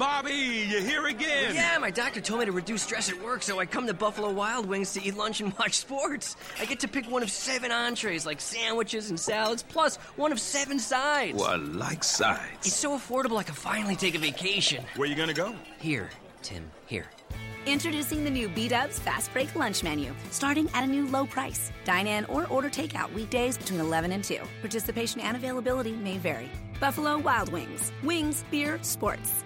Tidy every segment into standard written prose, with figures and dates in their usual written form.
Bobby, you here again? Yeah, my doctor told me to reduce stress at work, so I come to Buffalo Wild Wings to eat lunch and watch sports. I get to pick one of 7 entrees, like sandwiches and salads, plus one of 7 sides. Well, I like sides. It's so affordable I can finally take a vacation. Where you gonna go? Here, Tim, here. Introducing the new B-Dubs Fast Break Lunch Menu, starting at a new low price. Dine in or order takeout weekdays between 11 and 2. Participation and availability may vary. Buffalo Wild Wings. Wings, beer, sports.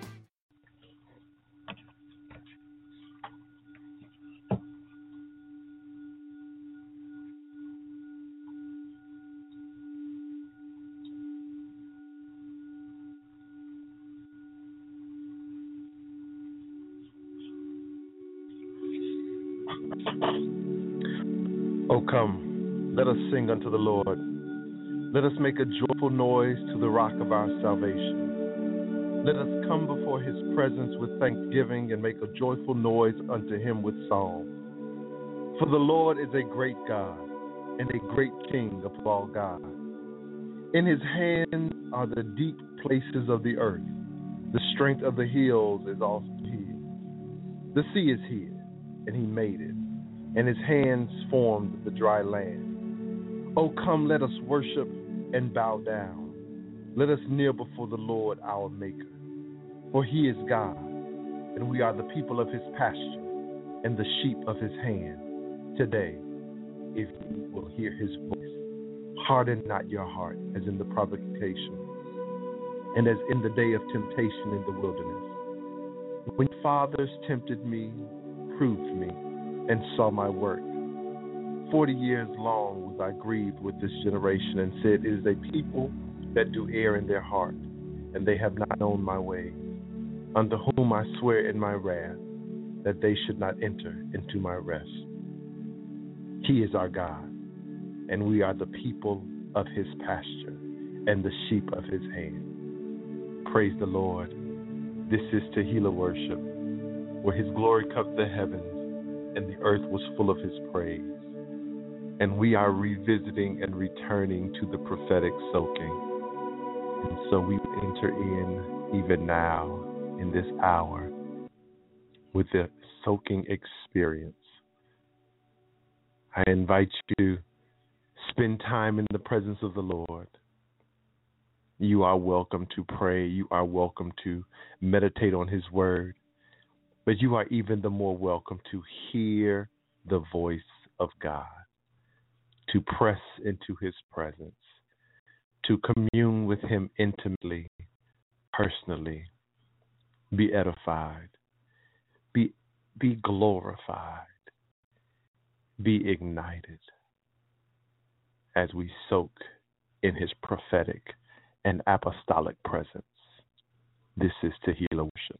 O come, let us sing unto the Lord. Let us make a joyful noise to the rock of our salvation. Let us come before his presence with thanksgiving and make a joyful noise unto him with song. For the Lord is a great God and a great King above all gods. In his hand are the deep places of the earth. The strength of the hills is also hid. The sea is hid, and he made it, and his hands formed the dry land. Oh, come, let us worship and bow down. Let us kneel before the Lord our Maker. For he is God, and we are the people of his pasture, and the sheep of his hand. Today, if you will hear his voice, harden not your heart as in the provocation, and as in the day of temptation in the wilderness. When fathers tempted me, proved me, and saw my work. 40 years long was I grieved with this generation, and said, it is a people that do err in their heart, and they have not known my way, unto whom I swear in my wrath, that they should not enter into my rest. He is our God, and we are the people of his pasture, and the sheep of his hand. Praise the Lord. This is Tehillah worship, where his glory covered the heavens, and the earth was full of his praise. And we are revisiting and returning to the prophetic soaking. And so we enter in even now, in this hour, with the soaking experience. I invite you to spend time in the presence of the Lord. You are welcome to pray. You are welcome to meditate on his word. But you are even the more welcome to hear the voice of God, to press into his presence, to commune with him intimately, personally, be edified, be glorified, be ignited as we soak in his prophetic and apostolic presence. This is Tehillah worship.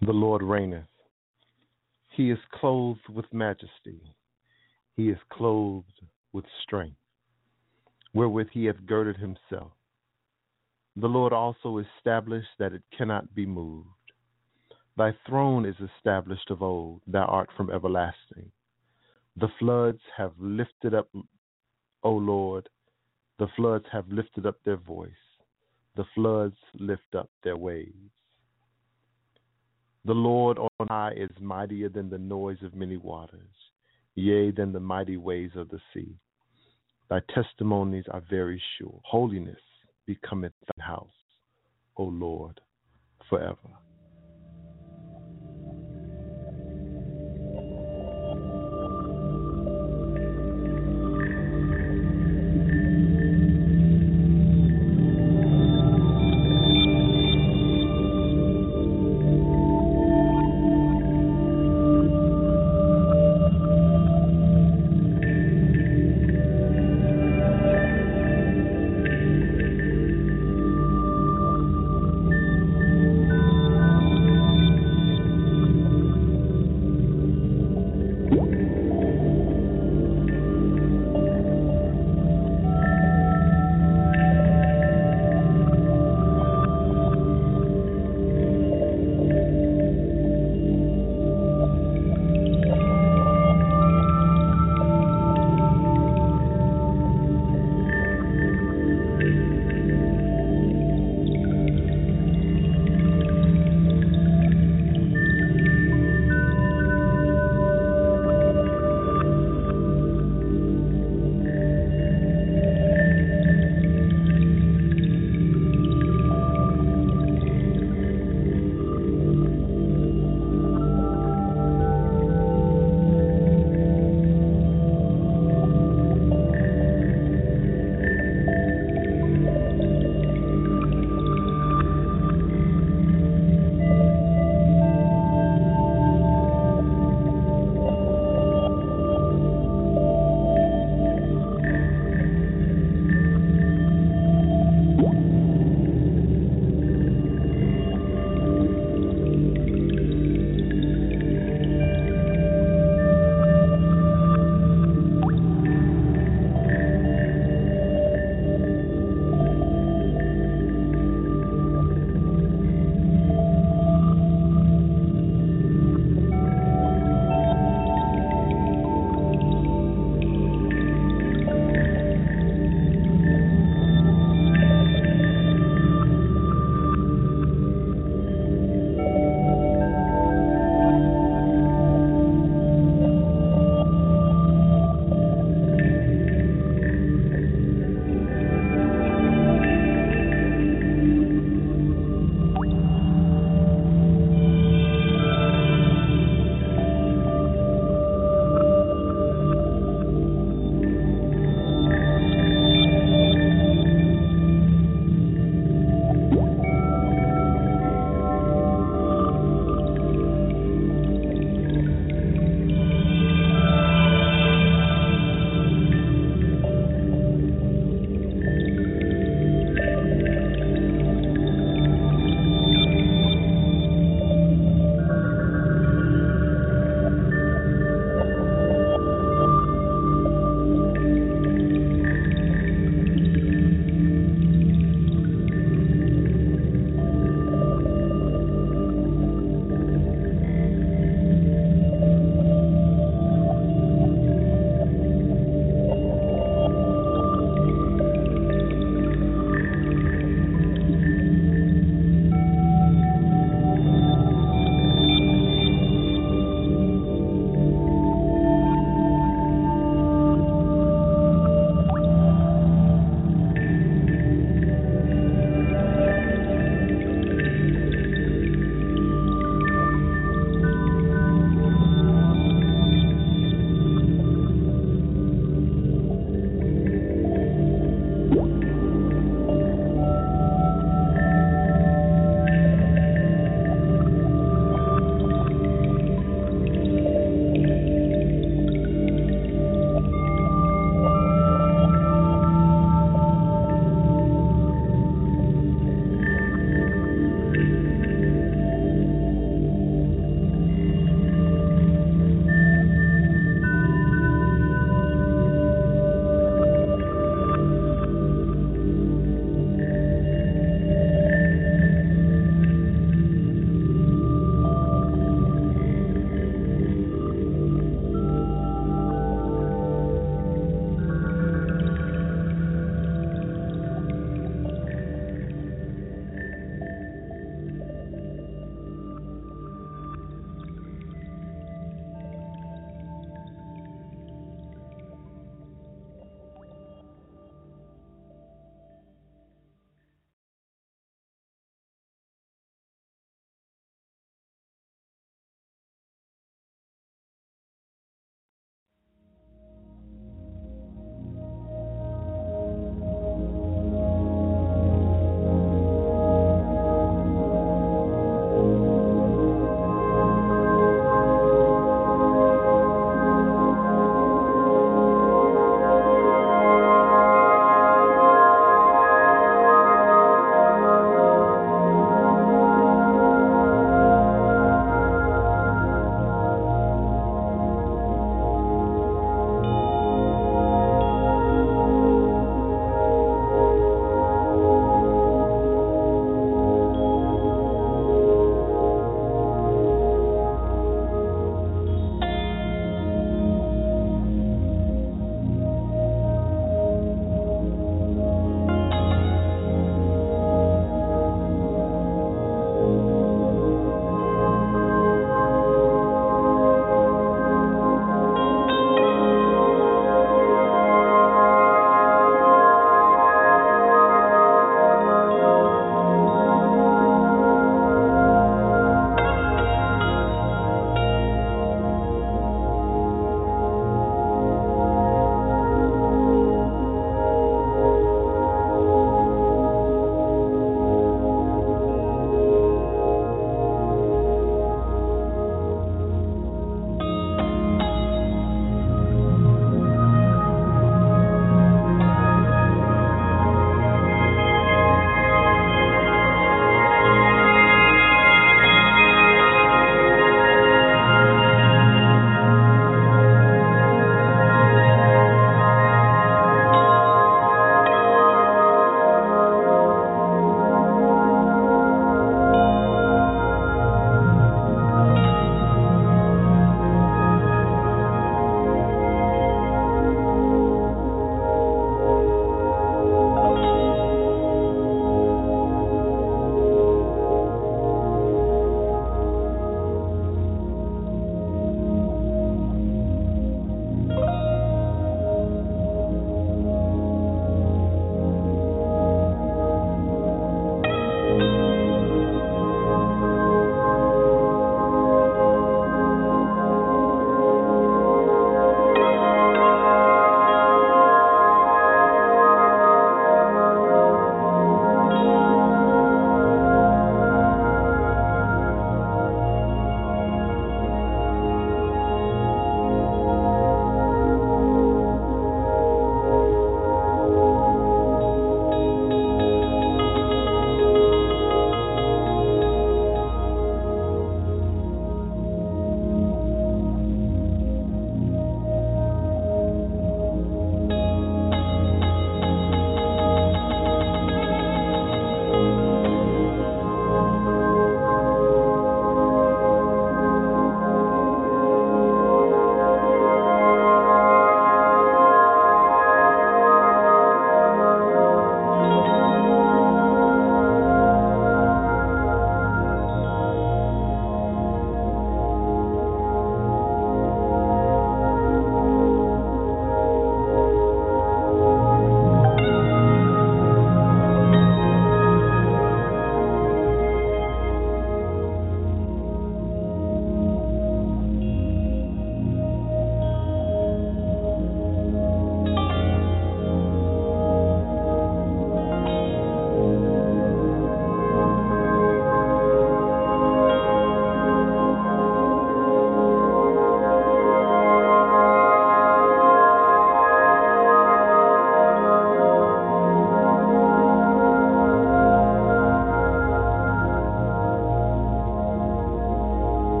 The Lord reigneth. He is clothed with majesty. He is clothed with strength, wherewith he hath girded himself. The Lord also established that it cannot be moved. Thy throne is established of old. Thou art from everlasting. The floods have lifted up, O Lord, the floods have lifted up their voice. The floods lift up their waves. The Lord on high is mightier than the noise of many waters, yea, than the mighty waves of the sea. Thy testimonies are very sure. Holiness becometh thy house, O Lord, forever.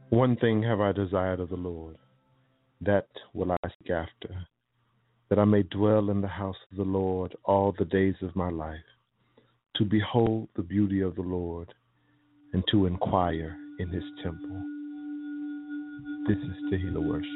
One thing have I desired of the Lord, that will I seek after, that I may dwell in the house of the Lord all the days of my life, to behold the beauty of the Lord and to inquire in his temple. This is Tehillah Worship.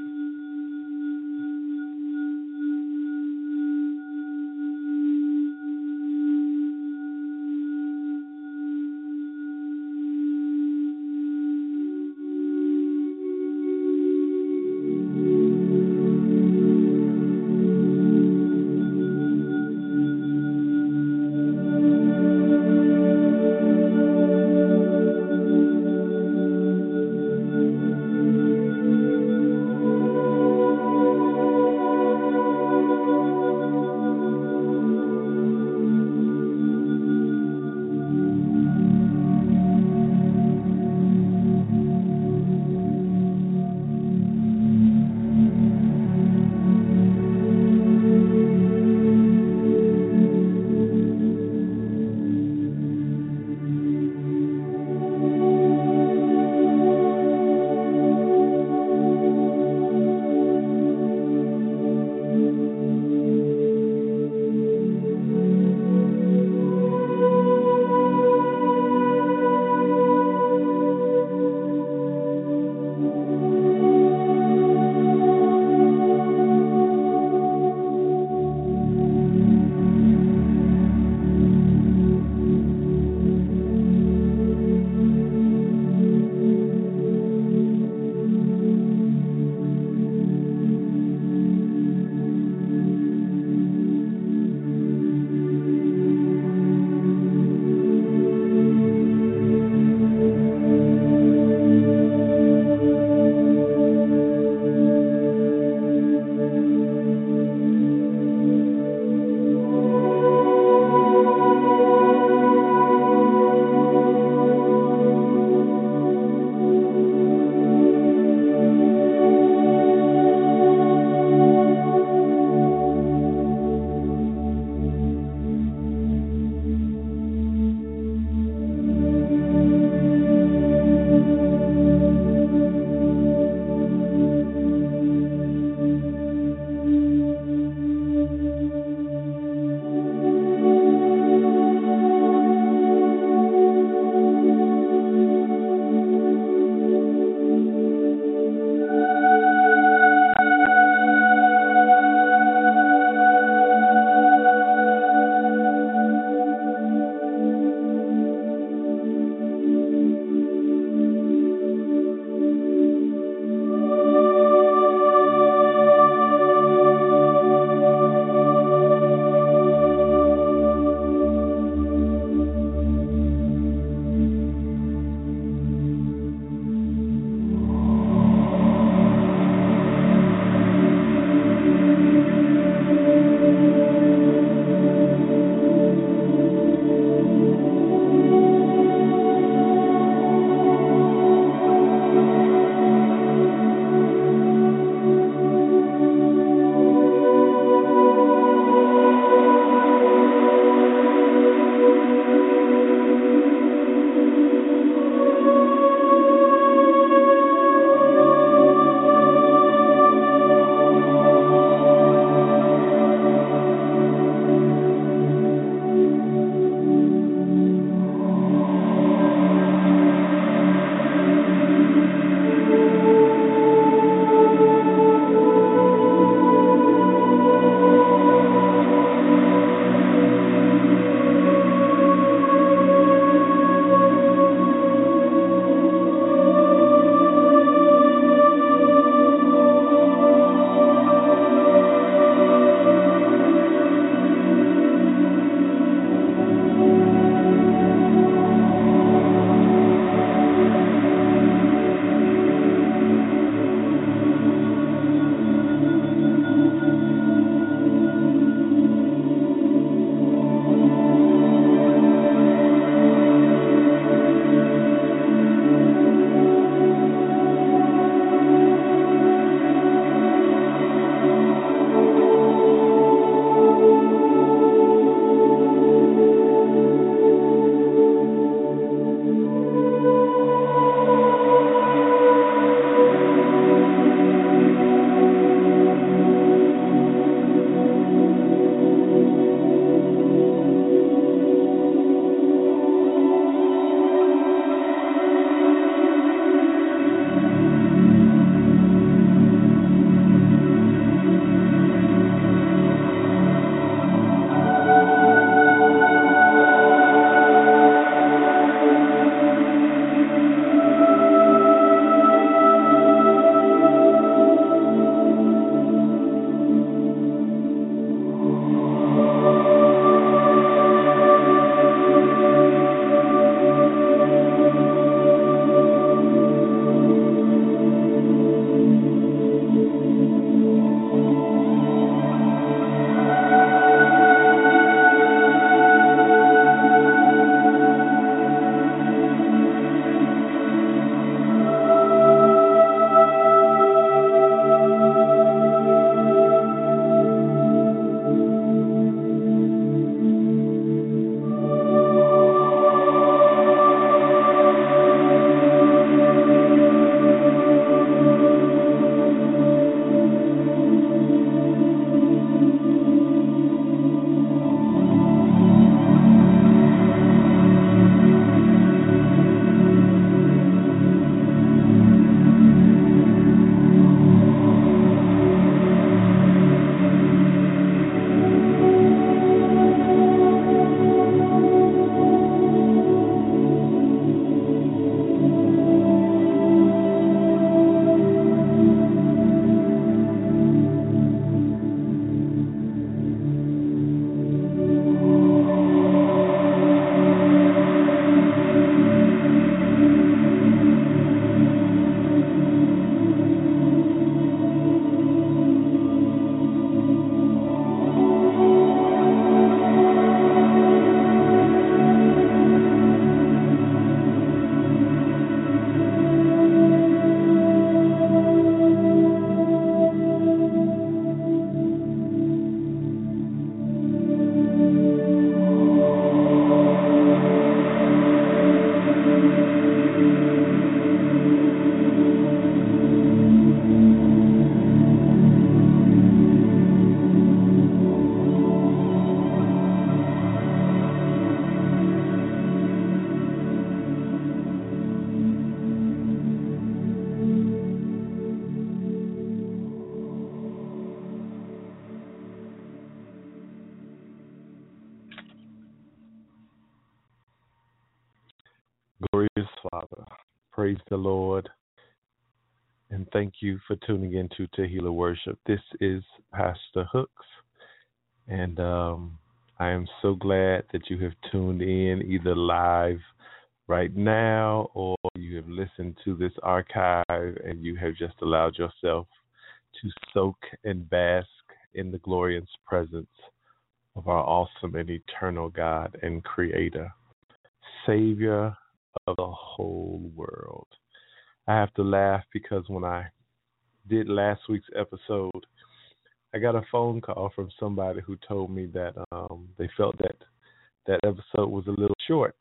Glorious Father, praise the Lord, and thank you for tuning in to Tehillah Worship. This is Pastor Hooks, and I am so glad that you have tuned in either live right now or you have listened to this archive and you have just allowed yourself to soak and bask in the glorious presence of our awesome and eternal God and Creator, Savior of the whole world. I have to laugh because when I did last week's episode, I got a phone call from somebody who told me that they felt that episode was a little short.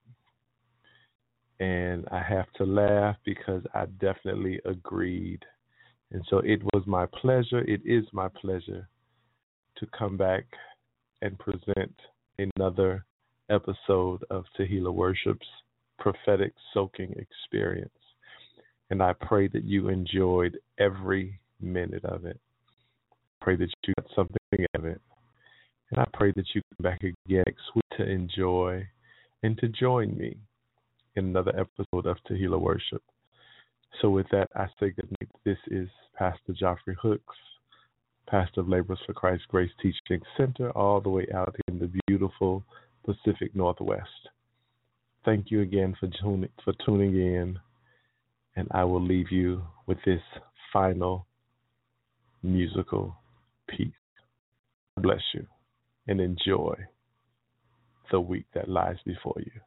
And I have to laugh because I definitely agreed. And so it is my pleasure to come back and present another episode of Tehillah Worship's prophetic soaking experience. And I pray that you enjoyed every minute of it. Pray that you got something out of it. And I pray that you come back again next week to enjoy and to join me in another episode of Tehillah Worship. So with that, I say good night. This is Pastor Geoffrey Hooks, pastor of Laborers for Christ Grace Teaching Center, all the way out in the beautiful Pacific Northwest. Thank you again for tuning in, and I will leave you with this final musical piece. God bless you, and enjoy the week that lies before you.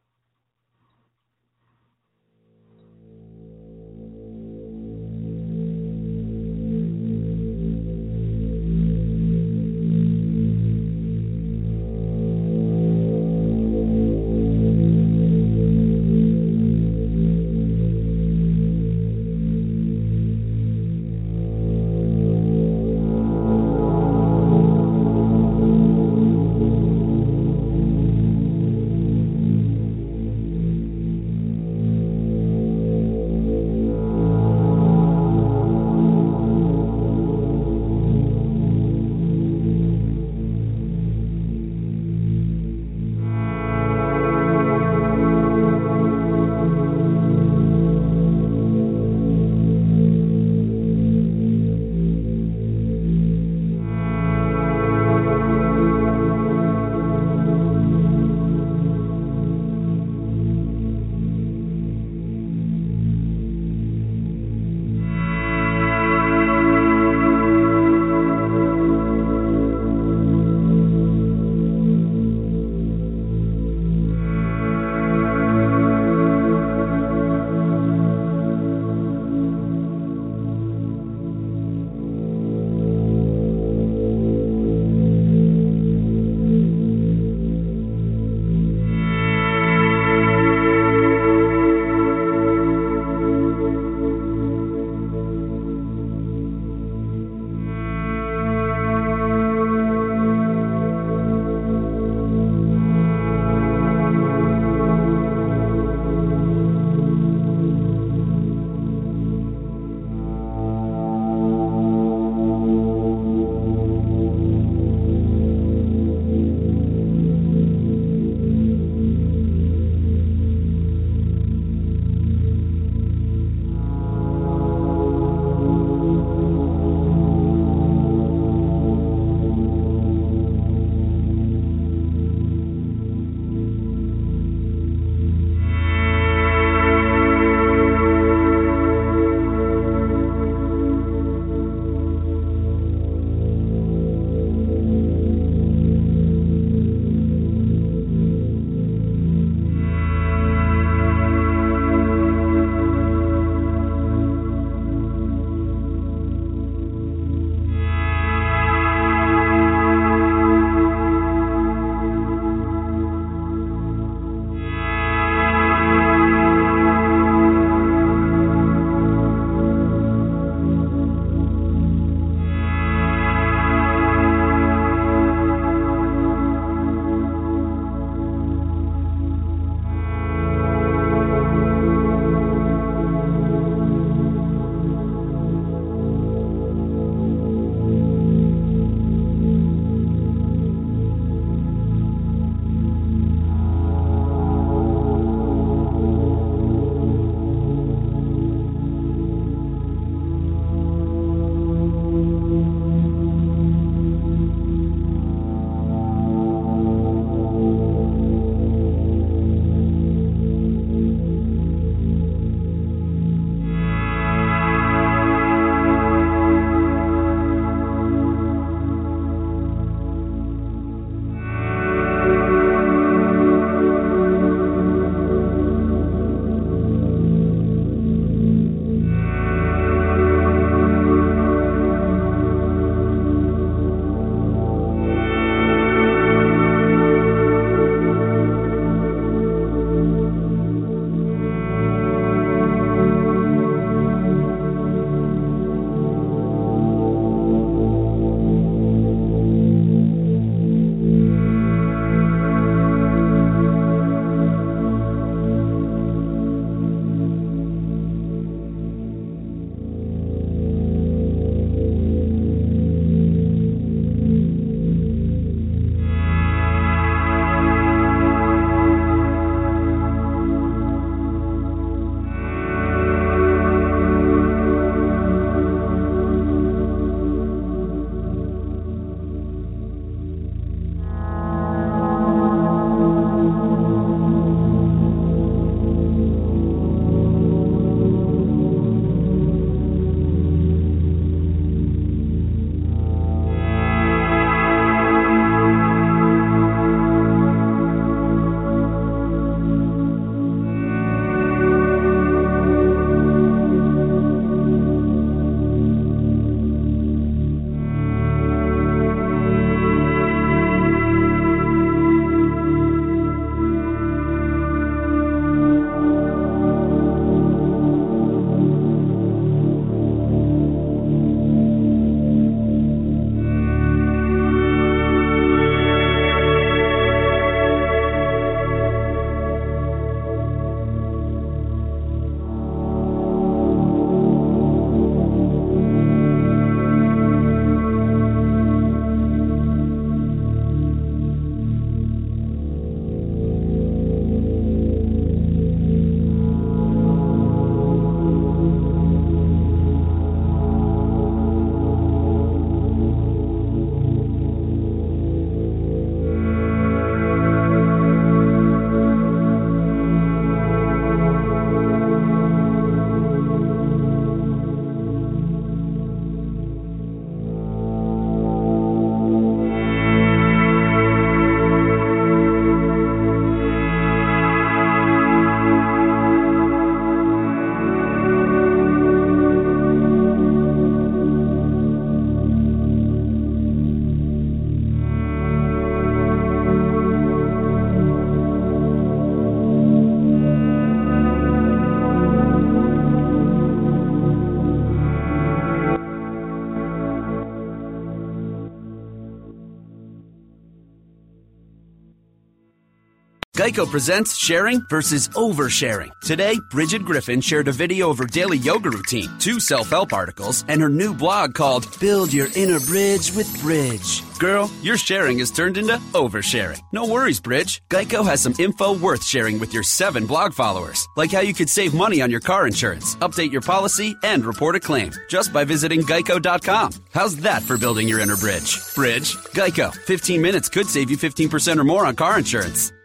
Geico presents sharing versus oversharing. Today, Bridget Griffin shared a video of her daily yoga routine, 2 self-help articles, and her new blog called Build Your Inner Bridge with Bridge. Girl, your sharing has turned into oversharing. No worries, Bridge. Geico has some info worth sharing with your 7 blog followers, like how you could save money on your car insurance, update your policy, and report a claim just by visiting geico.com. How's that for building your inner bridge? Bridge? Geico. 15 minutes could save you 15% or more on car insurance.